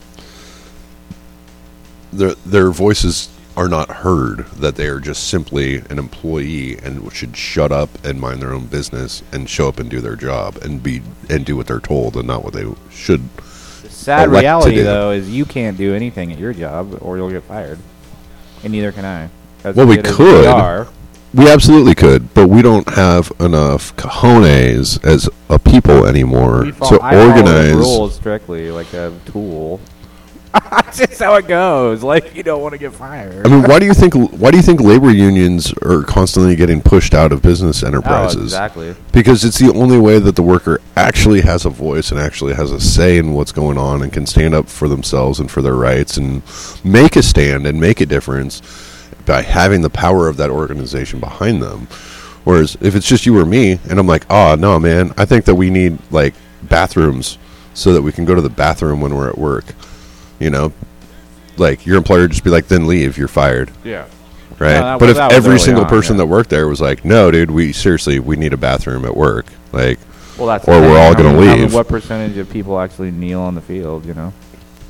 Their, their voices are not heard, that they are just simply an employee and should shut up and mind their own business and show up and do their job and be and do what they're told and not what they should. The sad elect to reality, do. though, is you can't do anything at your job or you'll get fired. And neither can I. As Well, we good as could. are. We absolutely could, but we don't have enough cojones as a people anymore We fol- to I follow the organize. rules strictly like a tool. That's just how it goes. Like, you don't want to get fired. I mean, why do you think? Why do you think labor unions are constantly getting pushed out of business enterprises? Oh, exactly. Because it's the only way that the worker actually has a voice and actually has a say in what's going on and can stand up for themselves and for their rights and make a stand and make a difference by having the power of that organization behind them. Whereas if it's just you or me, and I'm like, oh no, man, I think that we need like bathrooms so that we can go to the bathroom when we're at work. You know, like your employer would just be like, then leave, you're fired. Yeah. Right. No, that but was- if that was every early single on, person yeah. that worked there was like, no, dude, we seriously, we need a bathroom at work. Like, Well, that's or the we're thing. all How going to many- how many- leave. What percentage of people actually kneel on the field, you know?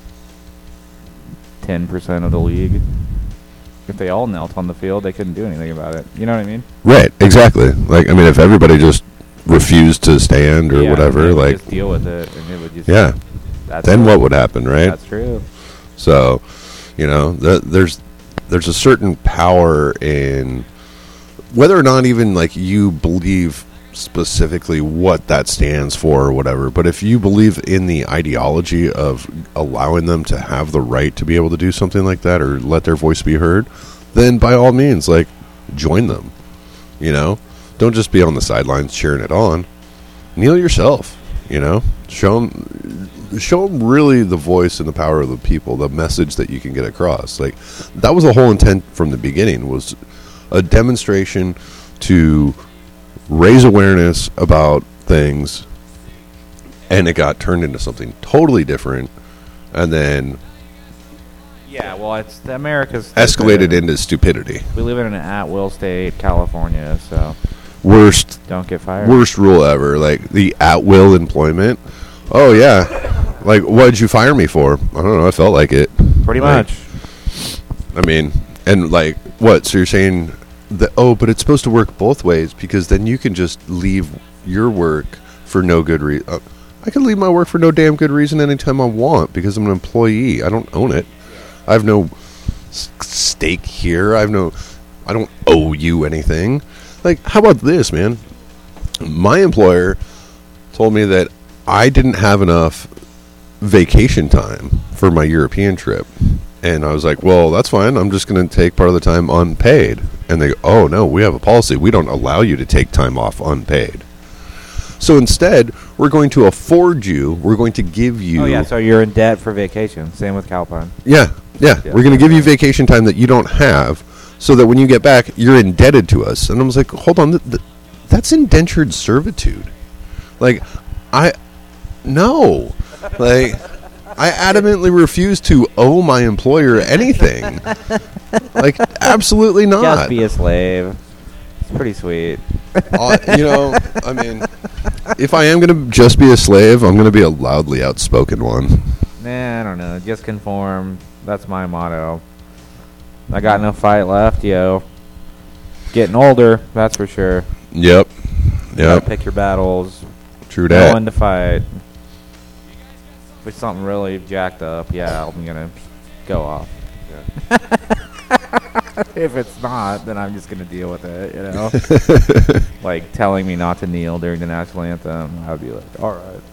ten percent of the league. If they all knelt on the field, they couldn't do anything about it. You know what I mean? Right. Exactly. Like, I mean, if everybody just refused to stand or Yeah, whatever, they would like, just deal with it, and it would just... yeah. That's Then it. what would happen, right? That's true. So, you know, th- there's there's a certain power in whether or not even like you believe specifically what that stands for or whatever, but if you believe in the ideology of allowing them to have the right to be able to do something like that or let their voice be heard, then by all means, like, join them. You know, don't just be on the sidelines cheering it on. Kneel yourself. You know, show them, show them really the voice and the power of the people, the message that you can get across. Like, that was the whole intent from the beginning, was a demonstration to raise awareness about things, and it got turned into something totally different, and then Yeah, well, it's the America's... escalated into stupidity. We live in an at-will state, California, so... Worst, Don't get fired. worst rule ever. Like the at-will employment. Oh yeah, like what did you fire me for? I don't know. I felt like it. Pretty Like, much. I mean, and like what? So you're saying that? Oh, but it's supposed to work both ways because then you can just leave your work for no good reason. Uh, I can leave my work for no damn good reason anytime I want because I'm an employee. I don't own it. I have no s- stake here. I have no. I don't owe you anything. Like, how about this, man? My employer told me that I didn't have enough vacation time for my European trip. And I was like, well, that's fine. I'm just going to take part of the time unpaid. And they go, oh, no, we have a policy. We don't allow you to take time off unpaid. So instead, we're going to afford you. We're going to give you... Oh, yeah, so you're in debt for vacation. Same with Calpine. Yeah, yeah. Yeah. We're going to give you vacation time that you don't have so that when you get back, you're indebted to us. And I was like, hold on, th- th- that's indentured servitude. Like, I... No. Like, I adamantly refuse to owe my employer anything. Like, Absolutely not. Just be a slave. It's pretty sweet. Uh, you know, I mean, if I am going to just be a slave, I'm going to be a loudly outspoken one. Nah, I don't know. Just conform. That's my motto. I got no fight left, yo. Getting older, that's for sure. Yep. You gotta Yep. pick your battles. True Know that. when to fight. If it's something really jacked up, yeah, I'm gonna go off. Yeah. If it's not, then I'm just gonna deal with it, you know? Like telling me not to kneel during the national anthem, I'd be like, alright.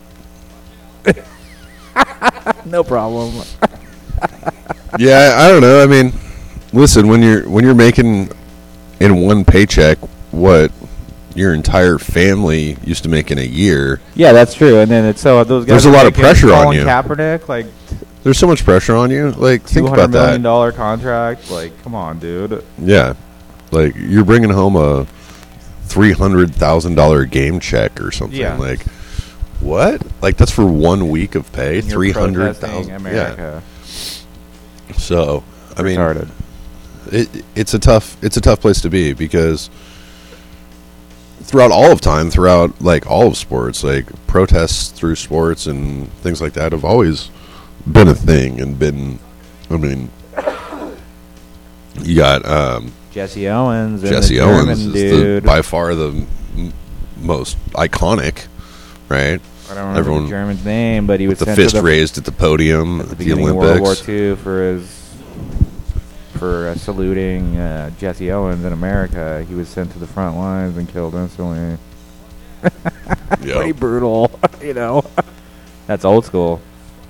No problem. Yeah, I don't know. I mean, listen, when you're when you're making in one paycheck what your entire family used to make in a year. Yeah, that's true. And then it's so those guys. There's a lot of pressure on Colin you. Kaepernick, like There's so much pressure on you. Like, think two about hundred million that. dollar contract. Like, come on, dude. Yeah, like you're bringing home a three hundred thousand dollar game check or something. Yeah. Like, what? Like that's for one week of pay. And you're Three hundred protesting thousand. America. Yeah. So I mean, Retarded. it it's a tough it's a tough place to be because throughout all of time, throughout like all of sports, like protests through sports and things like that have always been a thing and been. I mean, you got um, Jesse Owens. And Jesse the Owens German is dude. the, by far the m- most iconic, right? I don't remember the German's name, but he was the sent fist to the, raised at the podium at the at the beginning Olympics. of World War Two for his for uh, saluting uh, Jesse Owens in America. He was sent to the front lines and killed instantly. Pretty brutal, you know. That's old school.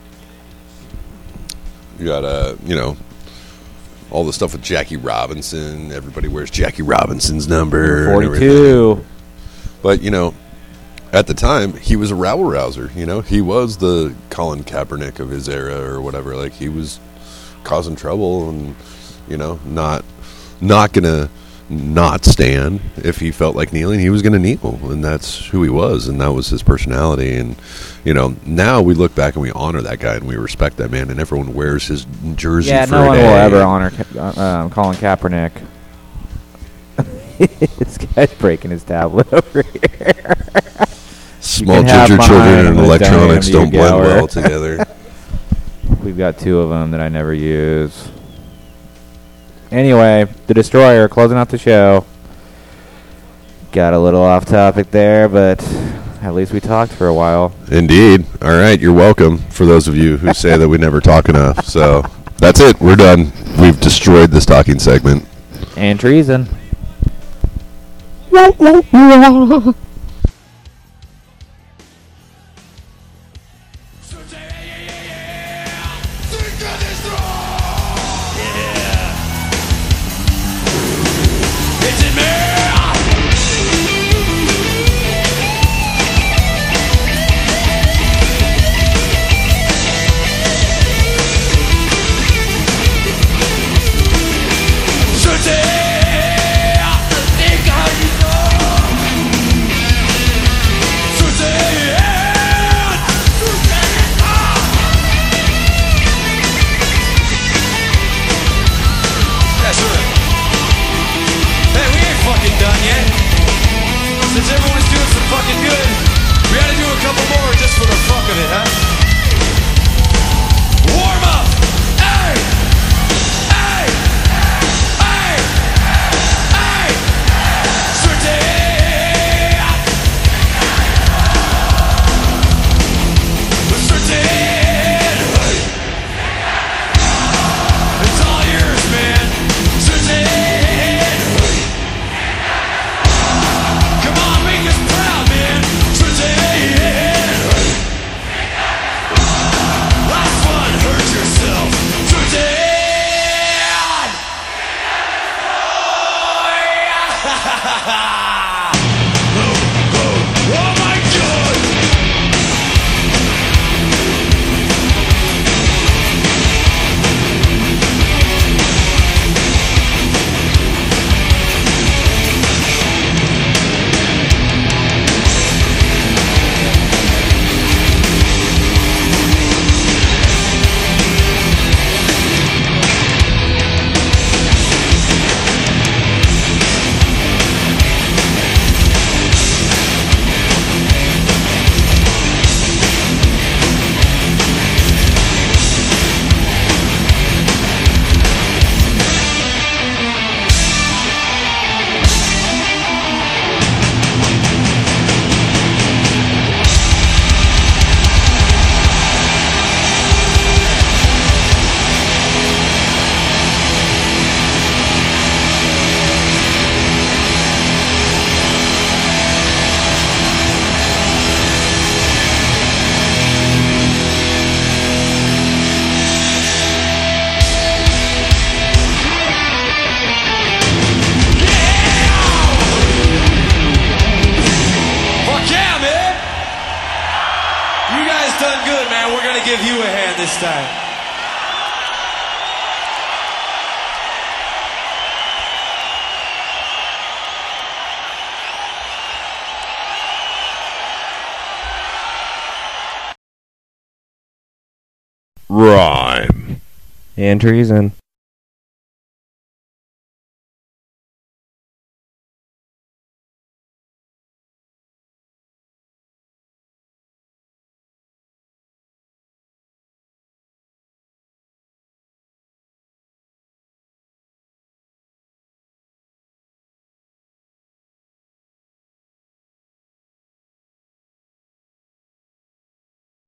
You got uh, you know, all the stuff with Jackie Robinson. Everybody wears Jackie Robinson's number. and Forty-two. everything. But you know, at the time, he was a rabble rouser. You know, he was the Colin Kaepernick of his era or whatever. Like he was causing trouble and you know, not not gonna not stand if he felt like kneeling. He was gonna kneel, and that's who he was, and that was his personality. And you know, now we look back and we honor that guy and we respect that man, and everyone wears his jersey. Yeah, for no a one day. will ever honor Ka- um, Colin Kaepernick. This guy's breaking his tablet over here. Small ginger children and electronics don't blend well together. We've got two of them that I never use. Anyway, the Destroyer closing out the show. Got a little off topic there, but at least we talked for a while. Indeed. All right, you're welcome. For those of you who say that we never talk enough, so that's it. We're done. We've destroyed this talking segment. And treason. Shoot it! going to give you a hand this time. Rhyme. And treason.